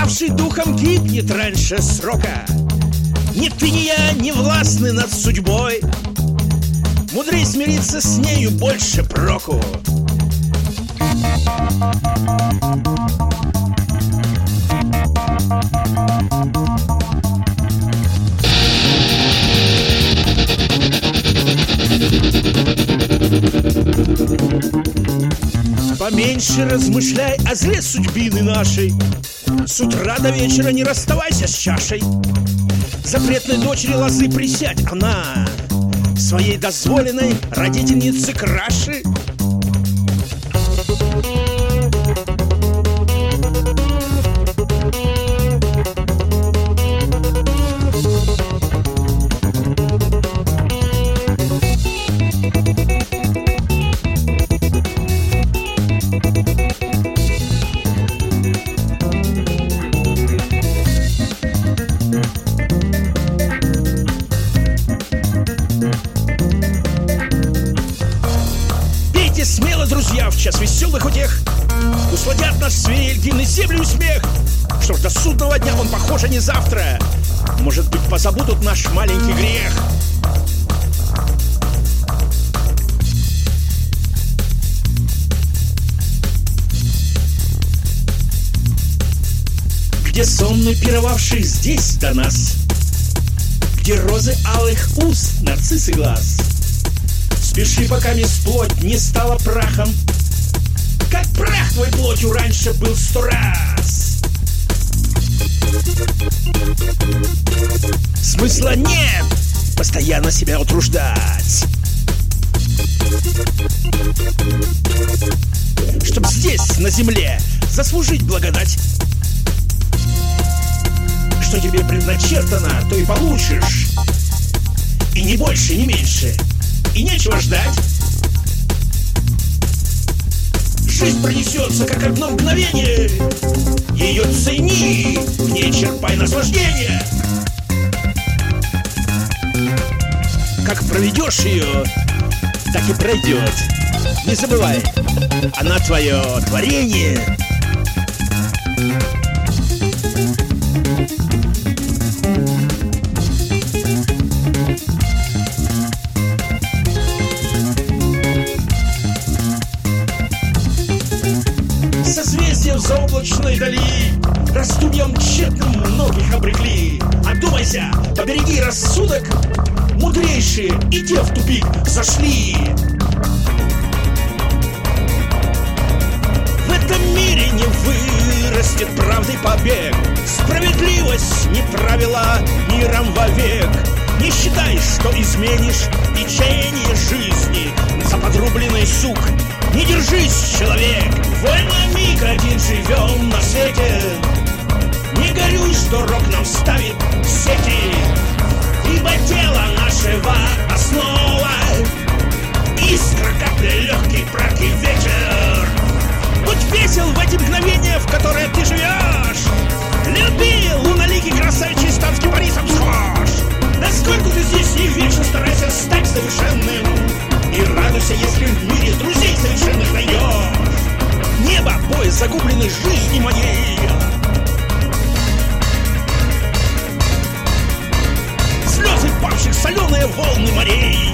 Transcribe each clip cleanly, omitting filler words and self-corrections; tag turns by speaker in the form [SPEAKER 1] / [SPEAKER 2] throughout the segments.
[SPEAKER 1] Павший духом гибнет раньше срока. Ни ты, ни я не властны над судьбой. Мудрей смириться с нею, больше проку. Поменьше размышляй о зле судьбины нашей. С утра до вечера не расставайся с чашей. Запретной дочери лозы присядь, она своей дозволенной родительнице краши. Смело, друзья, в час веселых утех усладят наш свирель, дивный землю и смех. Что ж, до судного дня он, похоже, не завтра. Может быть, позабудут наш маленький грех. Где сонный пировавший здесь до нас, где розы алых уст, нарциссы глаз. Спеши, пока плоть не стала прахом, как прах твой плотью раньше был 100 раз. Смысла нет постоянно себя утруждать, чтоб здесь, на земле, заслужить благодать. Что тебе предначертано, то и получишь. И не больше, не меньше. И нечего ждать. Жизнь пронесется, как одно мгновение. Ее цени, в ней черпай наслаждение. Как проведешь ее, так и пройдет. Не забывай, она твое творение. Созвездия в заоблачной дали раздумьем тщетным многих обрекли. Одумайся, побереги рассудок, мудрейшие, и те в тупик зашли. В этом мире не вырастет правды побег. Справедливость не правила миром вовек. Не считай, что изменишь течение жизни за подрубленный сук. Не держись, человек, вольно миг один живем на свете. Не горюй, что рок нам ставит сети, ибо тело нашего основа. Искра, капля, легкий прах и ветер. Будь весел в эти мгновения, в которые ты живешь. Люби, луноликий красавчий станский Борисом схож. Насколько ты здесь не вечно, старайся стать совершенным. И радуйся, если в мире друзей совершенных найдешь. Небо, пояс загубленной жизни моей. Слезы павших, соленые волны морей.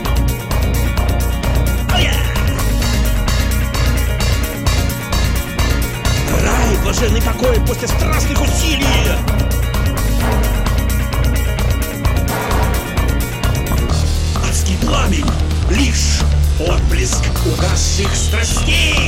[SPEAKER 1] Рай, блаженный покой после страстных усилий. Адский пламень, лишь отблеск угасших страстей.